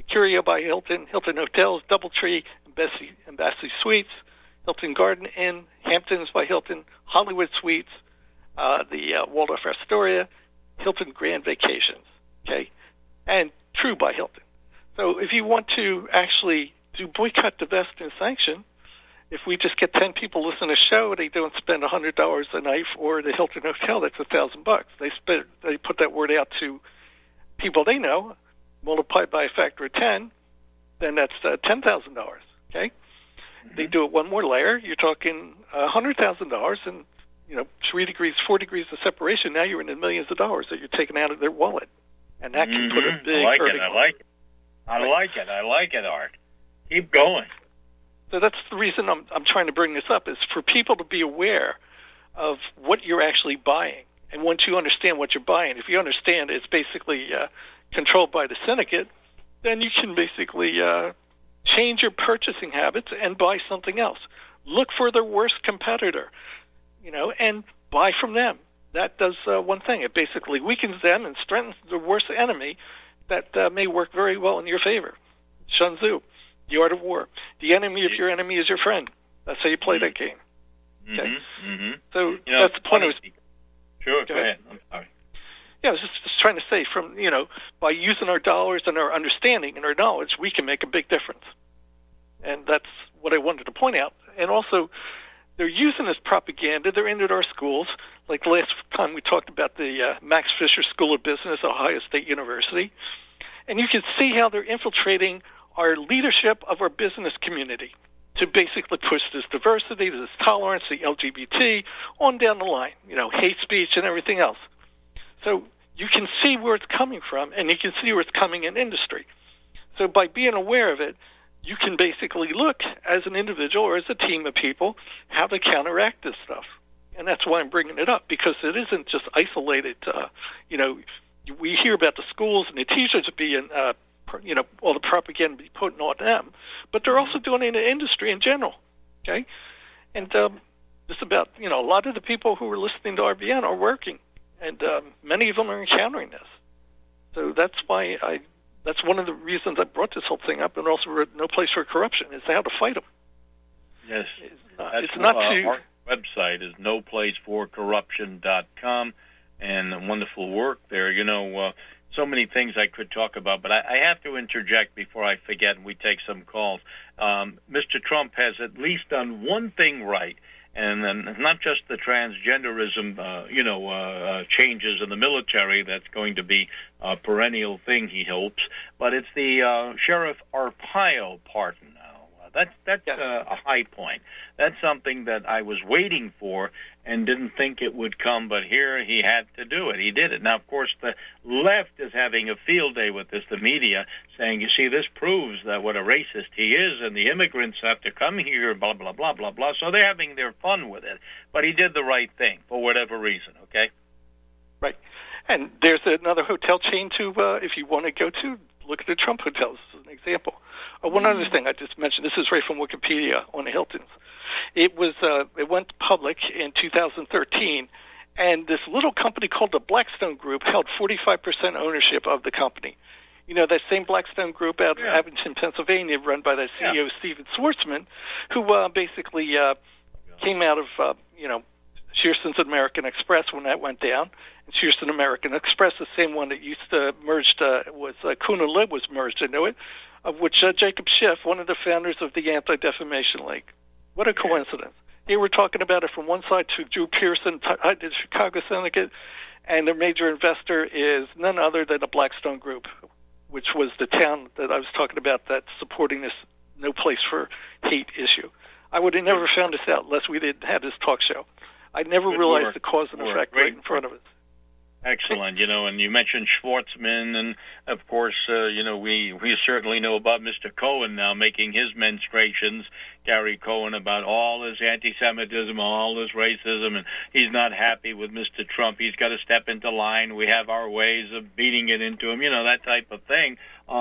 Curio by Hilton, Hilton Hotels, Doubletree, Embassy Suites, Hilton Garden Inn, Hamptons by Hilton, Hollywood Suites, the Waldorf Astoria, Hilton Grand Vacations, okay, and True by Hilton. So if you want to actually do boycott, divest, and sanction, if we just get 10 people listen to the show, they don't spend $100 a night for the Hilton Hotel, that's $1,000. They put that word out to people they know, multiplied by a factor of 10, then that's $10,000, okay? They do it one more layer, you're talking $100,000, and 3 degrees, 4 degrees of separation, now you're in the millions of dollars that you're taking out of their wallet. And that can put a big I like it, Art. Keep going. So that's the reason I'm trying to bring this up, is for people to be aware of what you're actually buying. And once you understand what you're buying, if you understand it's basically controlled by the syndicate, then you can basically change your purchasing habits and buy something else. Look for the worst competitor, and buy from them. That does one thing. It basically weakens them and strengthens the worst enemy that may work very well in your favor. Sun Tzu, The Art of War. The enemy of your enemy is your friend. That's how you play that game. Okay? So that's the point I was... Sure, go ahead. I'm sorry. Yeah, I was just trying to say, from by using our dollars and our understanding and our knowledge, we can make a big difference. And that's what I wanted to point out. And also, they're using this propaganda. They're into our schools. Like last time we talked about the Max Fisher School of Business, Ohio State University. And you can see how they're infiltrating our leadership of our business community to basically push this diversity, this tolerance, the LGBT, on down the line, hate speech and everything else. So you can see where it's coming from, and you can see where it's coming in industry. So by being aware of it, you can basically look as an individual or as a team of people how to counteract this stuff. And that's why I'm bringing it up, because it isn't just isolated. We hear about the schools and the teachers being, all the propaganda be put on them, but they're also doing it in the industry in general, okay? And just about, a lot of the people who are listening to RBN are working, and many of them are encountering this. So that's why that's one of the reasons I brought this whole thing up, and also No Place for Corruption, is how to fight them. Yes. It's not too... Our website is noplaceforcorruption.com, and wonderful work there. So many things I could talk about, but I have to interject before I forget and we take some calls. Mr. Trump has at least done one thing right, and then not just the transgenderism, changes in the military. That's going to be a perennial thing, he hopes. But it's the Sheriff Arpaio pardon now. That's a high point. That's something that I was waiting for and didn't think it would come, but here he had to do it. He did it. Now, of course, the left is having a field day with this, the media, saying, you see, this proves that what a racist he is, and the immigrants have to come here, blah, blah, blah, blah, blah. So they're having their fun with it. But he did the right thing for whatever reason, okay? Right. And there's another hotel chain, too, if you want to go to. Look at the Trump hotels as an example. One other thing I just mentioned, this is right from Wikipedia on the Hiltons. It went public in 2013, and this little company called the Blackstone Group held 45% ownership of the company. That same Blackstone Group out of Abington, Pennsylvania, run by the CEO, Steven Schwarzman, who basically came out of, Shearson's American Express when that went down. And Shearson American Express, the same one that used to merged, Kuna Lib was merged into it, of which Jacob Schiff, one of the founders of the Anti-Defamation League. What a coincidence. Here we're talking about it from one side to Drew Pearson, the Chicago Syndicate, and their major investor is none other than the Blackstone Group, which was the town that I was talking about that's supporting this No Place for Hate issue. I would have never found this out unless we didn't have this talk show. I never realized the cause and effect right in front of us. Excellent, and you mentioned Schwarzman, and of course, we certainly know about Mr. Cohen now making his menstruations, Gary Cohen, about all his anti-Semitism, all his racism, and he's not happy with Mr. Trump. He's got to step into line. We have our ways of beating it into him, that type of thing.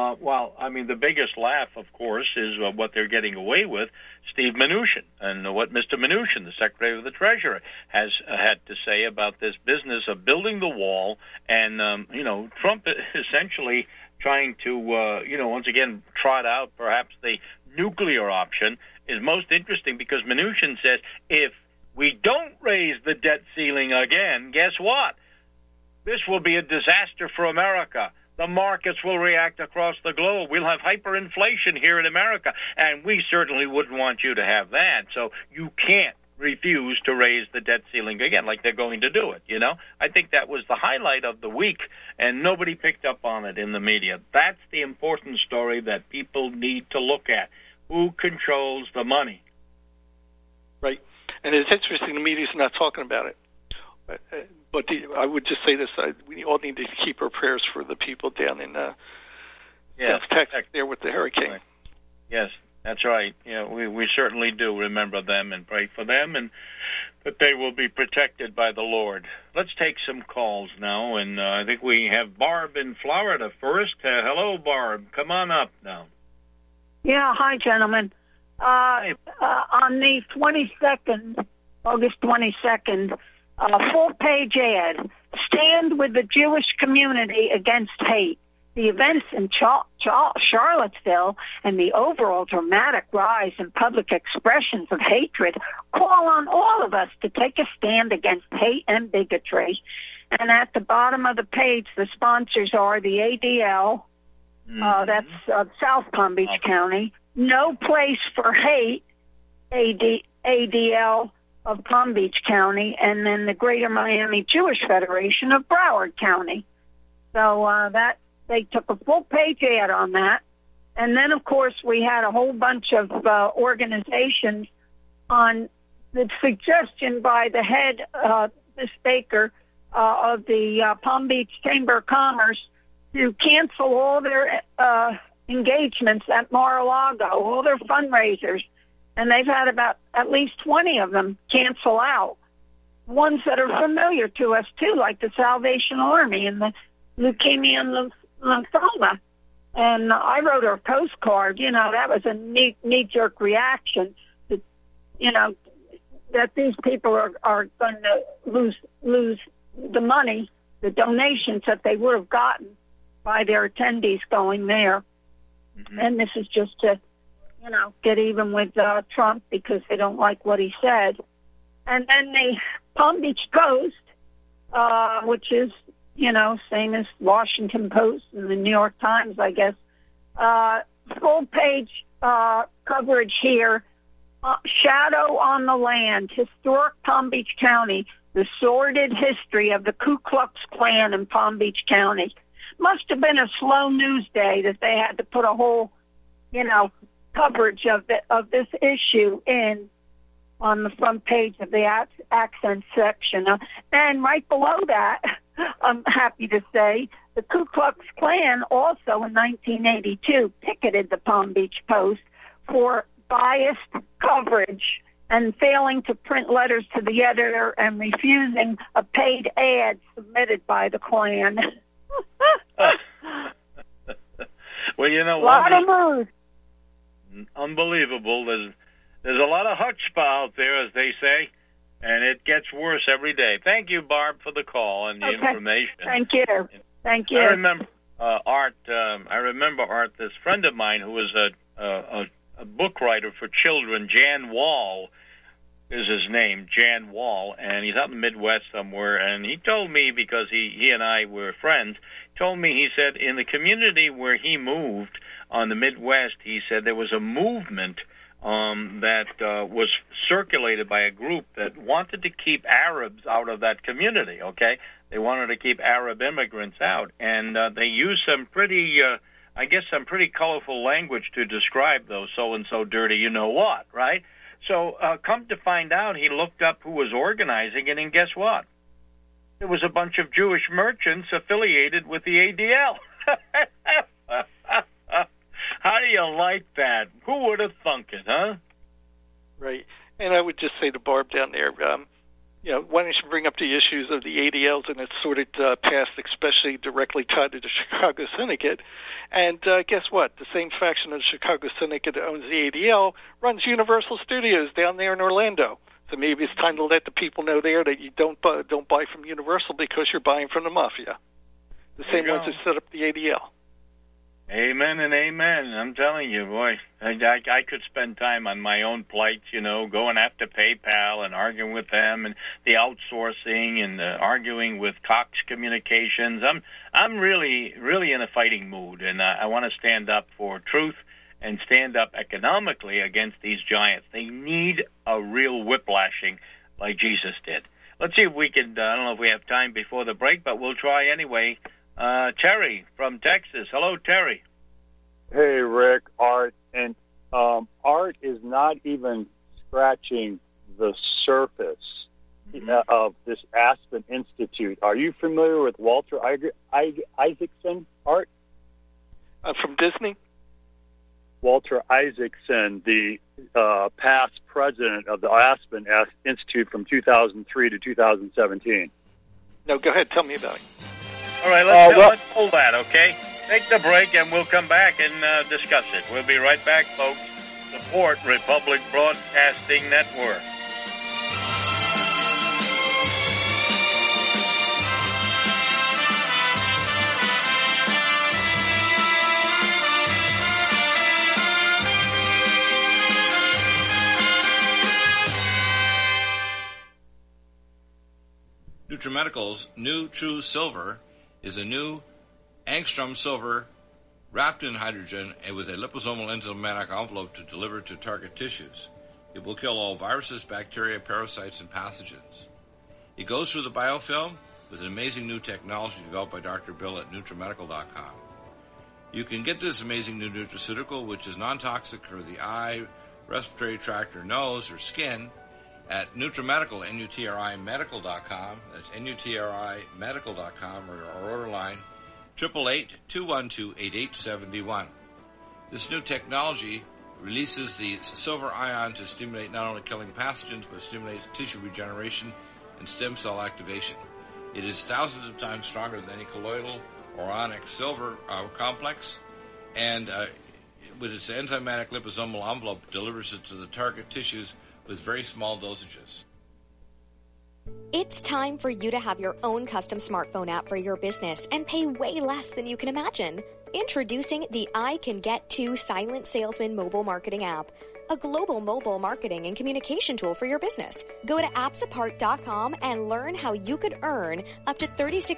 The biggest laugh, of course, is what they're getting away with, Steve Mnuchin, and what Mr. Mnuchin, the Secretary of the Treasury, has had to say about this business of building the wall. And, Trump essentially trying to, once again, trot out perhaps the nuclear option is most interesting because Mnuchin says if we don't raise the debt ceiling again, guess what? This will be a disaster for America. The markets will react across the globe. We'll have hyperinflation here in America, and we certainly wouldn't want you to have that. So you can't refuse to raise the debt ceiling again like they're going to do it, I think that was the highlight of the week, and nobody picked up on it in the media. That's the important story that people need to look at. Who controls the money? Right. And it's interesting the media's not talking about it. But I would just say this, we all need to keep our prayers for the people down in South Texas there with the hurricane. Yes, that's right. We certainly do remember them and pray for them, and that they will be protected by the Lord. Let's take some calls now, and I think we have Barb in Florida first. Hello, Barb. Come on up now. Yeah, hi, gentlemen. On the 22nd, August 22nd, full-page ad, Stand with the Jewish Community Against Hate. The events in Charlottesville and the overall dramatic rise in public expressions of hatred call on all of us to take a stand against hate and bigotry. And at the bottom of the page, the sponsors are the ADL, that's South Palm Beach County, No Place for Hate, ADL of Palm Beach County, and then the Greater Miami Jewish Federation of Broward County. So that they took a full-page ad on that. And then, of course, we had a whole bunch of organizations on the suggestion by the head, Ms. Baker, of the Palm Beach Chamber of Commerce to cancel all their engagements at Mar-a-Lago, all their fundraisers. And they've had about at least 20 of them cancel out. Ones that are familiar to us, too, like the Salvation Army and the Leukemia and Lymphoma. And I wrote her a postcard. That was a knee-jerk reaction to, that these people are going to lose the money, the donations that they would have gotten by their attendees going there. Mm-hmm. And this is just to, get even with Trump because they don't like what he said. And then the Palm Beach Post, which is, same as Washington Post and the New York Times, I guess, full-page coverage here. Shadow on the Land, Historic Palm Beach County, the sordid history of the Ku Klux Klan in Palm Beach County. Must have been a slow news day that they had to put a whole, coverage of this issue in on the front page of the accent section. And right below that, I'm happy to say, the Ku Klux Klan also in 1982 picketed the Palm Beach Post for biased coverage and failing to print letters to the editor and refusing a paid ad submitted by the Klan. Well, a lot of moves. Unbelievable. There's a lot of chutzpah out there, as they say, and it gets worse every day. Thank you, Barb, for the call and the information. Thank you. Thank you. I remember Art. This friend of mine who was a book writer for children, Jan Wall is his name, Jan Wall, and he's out in the Midwest somewhere. And he told me, because he and I were friends, he said in the community where he moved on the Midwest, he said there was a movement that was circulated by a group that wanted to keep Arabs out of that community, okay? They wanted to keep Arab immigrants out. And they used some pretty, some pretty colorful language to describe those so-and-so dirty you-know-what, right? So come to find out, he looked up who was organizing it, and guess what? There was a bunch of Jewish merchants affiliated with the ADL. How do you like that? Who would have thunk it, huh? Right. And I would just say to Barb down there, why don't you bring up the issues of the ADLs and its sordid past, especially directly tied to the Chicago Syndicate. And guess what? The same faction of the Chicago Syndicate that owns the ADL runs Universal Studios down there in Orlando. So maybe it's time to let the people know there that you don't buy from Universal because you're buying from the mafia. The same ones that set up the ADL. Amen and amen. I'm telling you, boy, I could spend time on my own plights, going after PayPal and arguing with them and the outsourcing and arguing with Cox Communications. I'm really, really in a fighting mood, and I want to stand up for truth and stand up economically against these giants. They need a real whiplashing like Jesus did. Let's see if we can, I don't know if we have time before the break, but we'll try anyway. Terry from Texas. Hello, Terry. Hey, Rick, Art. And Art is not even scratching the surface of this Aspen Institute. Are you familiar with Walter Isaacson, Art? From Disney? Walter Isaacson, the past president of the Aspen Institute from 2003 to 2017. No, go ahead. Tell me about it. All right, let's pull that, okay? Take the break, and we'll come back and discuss it. We'll be right back, folks. Support Republic Broadcasting Network. NutriMedical's new True Silver is a new angstrom silver wrapped in hydrogen and with a liposomal enzymatic envelope to deliver to target tissues. It will kill all viruses, bacteria, parasites, and pathogens. It goes through the biofilm with an amazing new technology developed by Dr. Bill at NutriMedical.com. You can get this amazing new nutraceutical, which is non-toxic for the eye, respiratory tract, or nose, or skin, at NutriMedical, NutriMedical.com. That's NutriMedical.com, or our order line, 888-212-8871. This new technology releases the silver ion to stimulate not only killing pathogens, but stimulates tissue regeneration and stem cell activation. It is thousands of times stronger than any colloidal or onyx silver complex, and with its enzymatic liposomal envelope, delivers it to the target tissues with very small dosages. It's time for you to have your own custom smartphone app for your business and pay way less than you can imagine. Introducing the I Can Get To Silent Salesman mobile marketing app, a global mobile marketing and communication tool for your business. Go to appsapart.com and learn how you could earn up to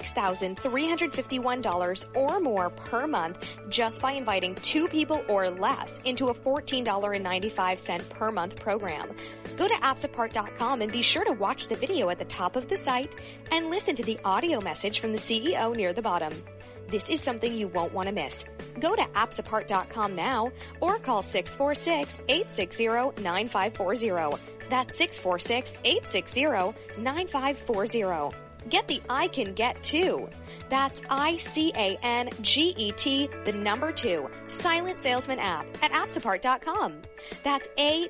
$36,351 or more per month just by inviting 2 people or less into a $14.95 per month program. Go to appsapart.com and be sure to watch the video at the top of the site and listen to the audio message from the CEO near the bottom. This is something you won't want to miss. Go to appsapart.com now or call 646-860-9540. That's 646-860-9540. Get the I Can Get To. That's ICANGET, the number 2, Silent Salesman app at appsapart.com. That's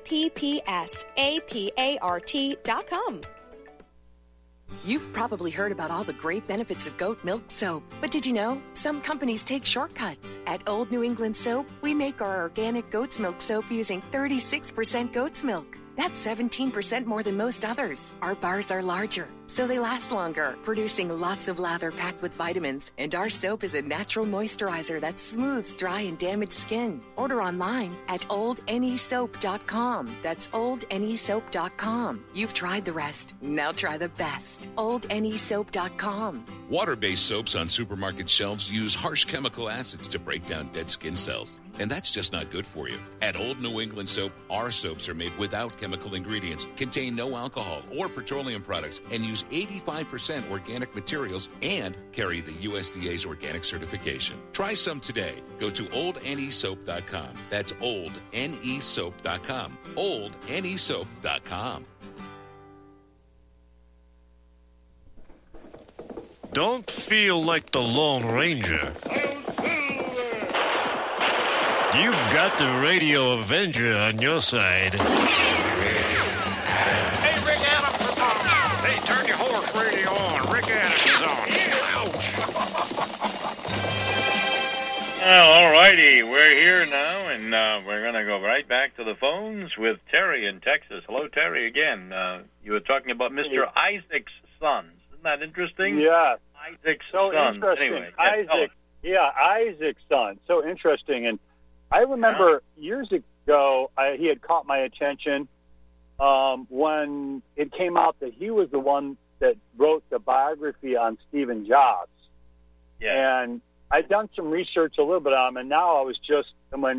APPSAPART.com. You've probably heard about all the great benefits of goat milk soap, but did you know some companies take shortcuts? At Old New England Soap, we make our organic goat's milk soap using 36% goat's milk. That's 17% more than most others. Our bars are larger, so they last longer, producing lots of lather packed with vitamins. And our soap is a natural moisturizer that smooths dry and damaged skin. Order online at oldnesoap.com. That's oldnesoap.com. You've tried the rest. Now try the best. oldnesoap.com. Water-based soaps on supermarket shelves use harsh chemical acids to break down dead skin cells. And that's just not good for you. At Old New England Soap, our soaps are made without chemical ingredients, contain no alcohol or petroleum products, and use 85% organic materials and carry the USDA's organic certification. Try some today. Go to oldnesoap.com. That's oldnesoap.com. oldnesoap.com. Don't feel like the Lone Ranger. You've got the Radio Avenger on your side. Hey, Rick Adams is on. Hey, turn your horse radio on. Rick Adams is on. Ouch. Well, all righty. We're here now, and we're going to go right back to the phones with Terry in Texas. Hello, Terry, again. You were talking about Mr. Isaac's sons. Isn't that interesting? Yeah. Isaac's so sons. Interesting. Anyway, Isaac Yeah, Isaac's son. So interesting. And I remember years ago, he had caught my attention when it came out that he was the one that wrote the biography on Stephen Jobs. Yeah. And I'd done some research a little bit on him, and now I was just, when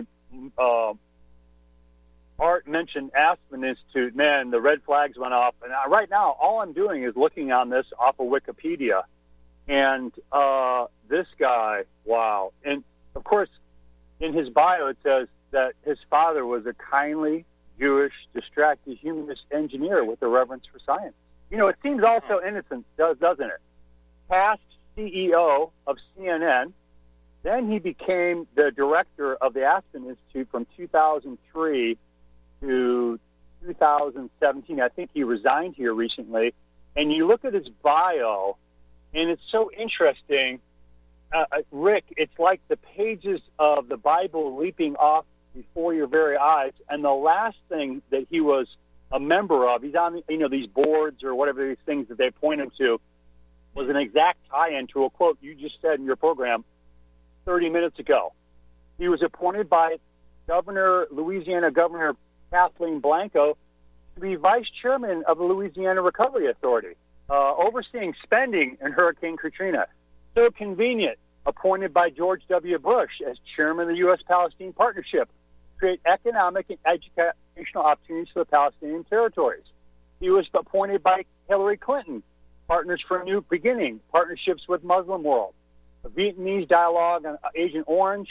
Art mentioned Aspen Institute, man, the red flags went off. And right now, all I'm doing is looking on this off of Wikipedia. And this guy, wow. And, of course, in his bio, it says that his father was a kindly, Jewish, distracted humanist engineer with a reverence for science. You know, it seems all so innocent, doesn't it? Past CEO of CNN. Then he became the director of the Aspen Institute from 2003 to 2017. I think he resigned here recently. And you look at his bio, and it's so interesting. Rick, it's like the pages of the Bible leaping off before your very eyes. And the last thing that he was a member of, he's on, these boards or whatever these things that they point him to, was an exact tie-in to a quote you just said in your program 30 minutes ago. He was appointed by Louisiana Governor Kathleen Blanco to be vice chairman of the Louisiana Recovery Authority, overseeing spending in Hurricane Katrina. So convenient, appointed by George W. Bush as chairman of the U.S.-Palestine Partnership, to create economic and educational opportunities for the Palestinian territories. He was appointed by Hillary Clinton, Partners for a New Beginning, partnerships with Muslim world, the Vietnamese dialogue on Agent Orange.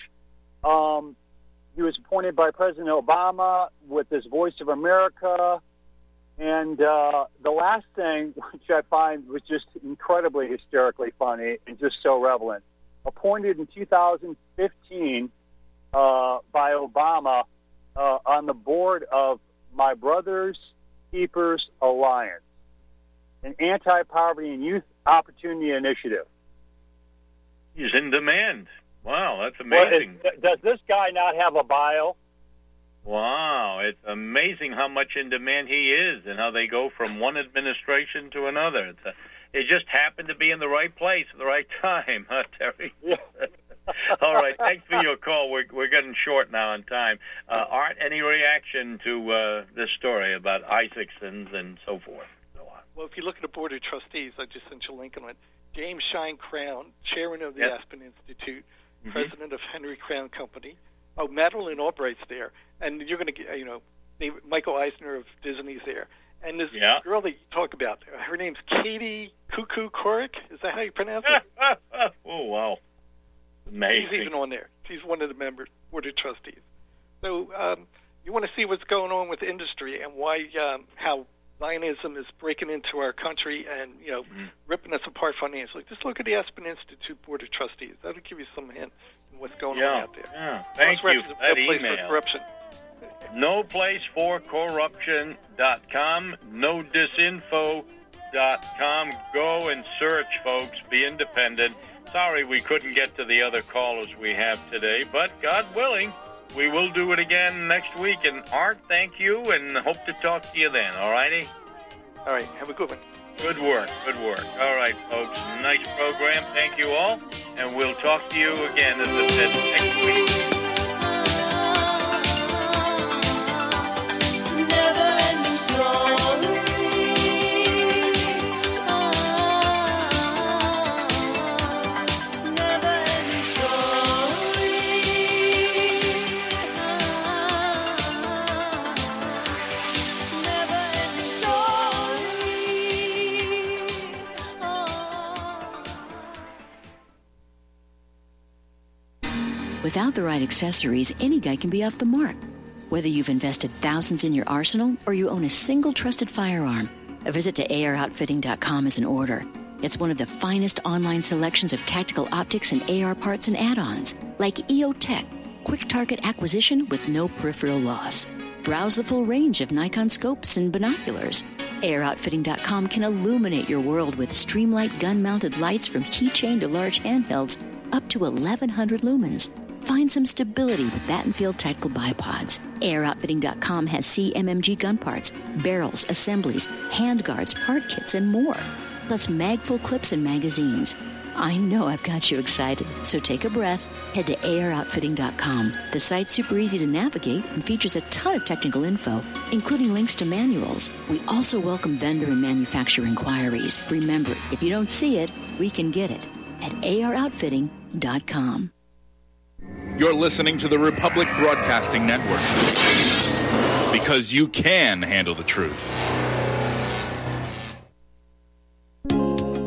He was appointed by President Obama with this Voice of America. And the last thing, which I find was just incredibly hysterically funny and just so relevant, appointed in 2015 by Obama on the board of My Brother's Keepers Alliance, an anti-poverty and youth opportunity initiative. He's in demand. Wow, that's amazing. Well, does this guy not have a bio? Wow, it's amazing how much in demand he is and how they go from one administration to another. It just happened to be in the right place at the right time, huh, Terry? Yeah. All right, thanks for your call. We're getting short now on time. Art, any reaction to this story about Isaacsons and so forth? Well, if you look at the Board of Trustees, I just sent you a link on it. James Shine Crown, chairman of the Aspen Institute, president of Henry Crown Company. Oh, Madeline Albright's there. And you're going to get, Michael Eisner of Disney's there. And this girl that you talk about, her name's Katie Cuckoo Couric. Is that how you pronounce it? Oh, wow. Amazing. She's even on there. She's one of the members, Board of Trustees. So you want to see what's going on with industry and why, how Zionism is breaking into our country and, ripping us apart financially. Just look at the Aspen Institute Board of Trustees. That'll give you some hint on what's going on out there. Yeah. Thank you for that email. For corruption. NoPlaceForCorruption.com, NoDisinfo.com. Go and search, folks. Be independent. Sorry we couldn't get to the other callers we have today, but God willing, we will do it again next week. And Art, thank you, and hope to talk to you then. All righty? All right. Have a good one. Good work. Good work. All right, folks. Nice program. Thank you all. And we'll talk to you again, as I said, next week. Never-ending story. Never-ending story. Never-ending story. Without the right accessories, any guy can be off the mark. Whether you've invested thousands in your arsenal or you own a single trusted firearm, a visit to AROutfitting.com is in order. It's one of the finest online selections of tactical optics and AR parts and add-ons, like EOTech, quick target acquisition with no peripheral loss. Browse the full range of Nikon scopes and binoculars. AROutfitting.com can illuminate your world with Streamlight gun-mounted lights from keychain to large handhelds up to 1,100 lumens. Find some stability with Battenfield Tactical Bipods. AirOutfitting.com has CMMG gun parts, barrels, assemblies, handguards, part kits, and more. Plus mag-full clips and magazines. I know I've got you excited, so take a breath. Head to AROutfitting.com. The site's super easy to navigate and features a ton of technical info, including links to manuals. We also welcome vendor and manufacturer inquiries. Remember, if you don't see it, we can get it at AROutfitting.com. You're listening to the Republic Broadcasting Network, because you can handle the truth.